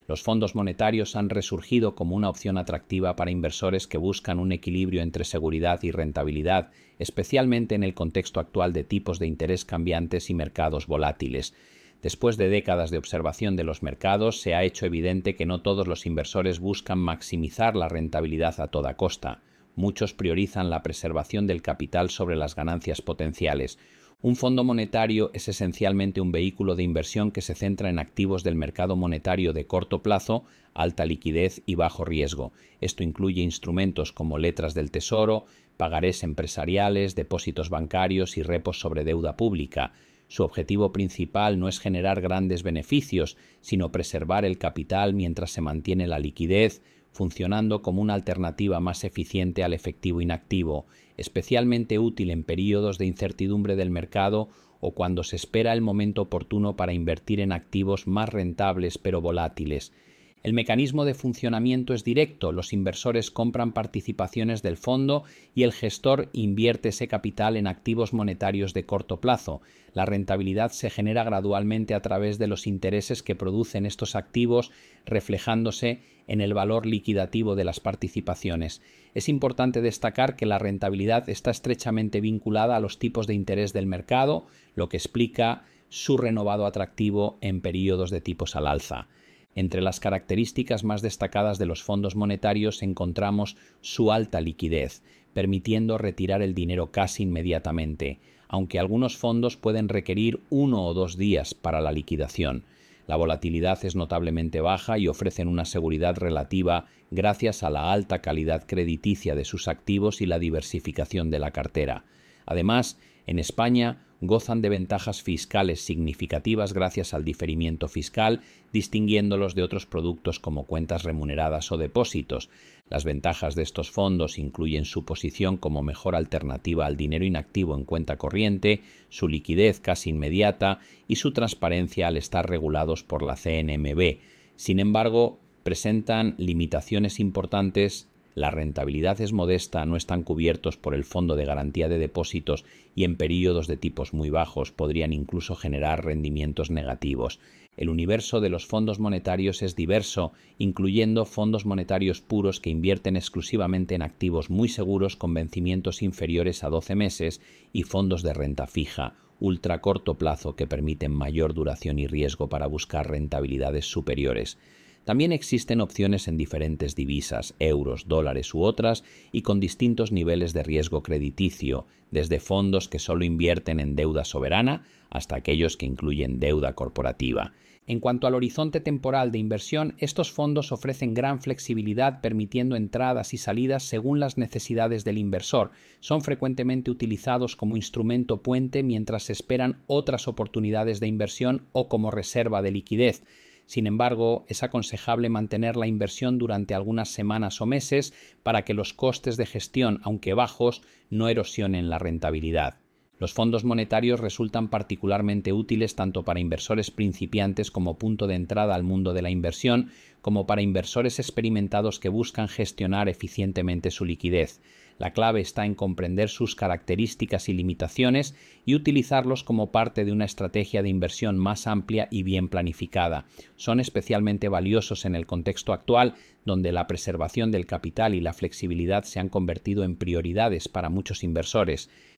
Los fondos monetarios han resurgido como una opción atractiva para inversores que buscan un equilibrio entre seguridad y rentabilidad, especialmente en el contexto actual de tipos de interés cambiantes y mercados volátiles. Después de décadas de observación de los mercados, se ha hecho evidente que no todos los inversores buscan maximizar la rentabilidad a toda costa. Muchos priorizan la preservación del capital sobre las ganancias potenciales. Un fondo monetario es esencialmente un vehículo de inversión que se centra en activos del mercado monetario de corto plazo, alta liquidez y bajo riesgo. Esto incluye instrumentos como letras del tesoro, pagarés empresariales, depósitos bancarios y repos sobre deuda pública. Su objetivo principal no es generar grandes beneficios, sino preservar el capital mientras se mantiene la liquidez, funcionando como una alternativa más eficiente al efectivo inactivo, especialmente útil en períodos de incertidumbre del mercado o cuando se espera el momento oportuno para invertir en activos más rentables pero volátiles. El mecanismo de funcionamiento es directo. Los inversores compran participaciones del fondo y el gestor invierte ese capital en activos monetarios de corto plazo. La rentabilidad se genera gradualmente a través de los intereses que producen estos activos, reflejándose en el valor liquidativo de las participaciones. Es importante destacar que la rentabilidad está estrechamente vinculada a los tipos de interés del mercado, lo que explica su renovado atractivo en períodos de tipos al alza. Entre las características más destacadas de los fondos monetarios encontramos su alta liquidez, permitiendo retirar el dinero casi inmediatamente, aunque algunos fondos pueden requerir 1 o 2 días para la liquidación. La volatilidad es notablemente baja y ofrecen una seguridad relativa gracias a la alta calidad crediticia de sus activos y la diversificación de la cartera. Además, en España gozan de ventajas fiscales significativas gracias al diferimiento fiscal, distinguiéndolos de otros productos como cuentas remuneradas o depósitos. Las ventajas de estos fondos incluyen su posición como mejor alternativa al dinero inactivo en cuenta corriente, su liquidez casi inmediata y su transparencia al estar regulados por la CNMV. Sin embargo, presentan limitaciones importantes. La rentabilidad es modesta, no están cubiertos por el Fondo de Garantía de Depósitos y en períodos de tipos muy bajos podrían incluso generar rendimientos negativos. El universo de los fondos monetarios es diverso, incluyendo fondos monetarios puros que invierten exclusivamente en activos muy seguros con vencimientos inferiores a 12 meses y fondos de renta fija, ultra corto plazo que permiten mayor duración y riesgo para buscar rentabilidades superiores. También existen opciones en diferentes divisas, euros, dólares u otras, y con distintos niveles de riesgo crediticio, desde fondos que solo invierten en deuda soberana hasta aquellos que incluyen deuda corporativa. En cuanto al horizonte temporal de inversión, estos fondos ofrecen gran flexibilidad permitiendo entradas y salidas según las necesidades del inversor. Son frecuentemente utilizados como instrumento puente mientras se esperan otras oportunidades de inversión o como reserva de liquidez. Sin embargo, es aconsejable mantener la inversión durante algunas semanas o meses para que los costes de gestión, aunque bajos, no erosionen la rentabilidad. Los fondos monetarios resultan particularmente útiles tanto para inversores principiantes como punto de entrada al mundo de la inversión, como para inversores experimentados que buscan gestionar eficientemente su liquidez. La clave está en comprender sus características y limitaciones y utilizarlos como parte de una estrategia de inversión más amplia y bien planificada. Son especialmente valiosos en el contexto actual, donde la preservación del capital y la flexibilidad se han convertido en prioridades para muchos inversores.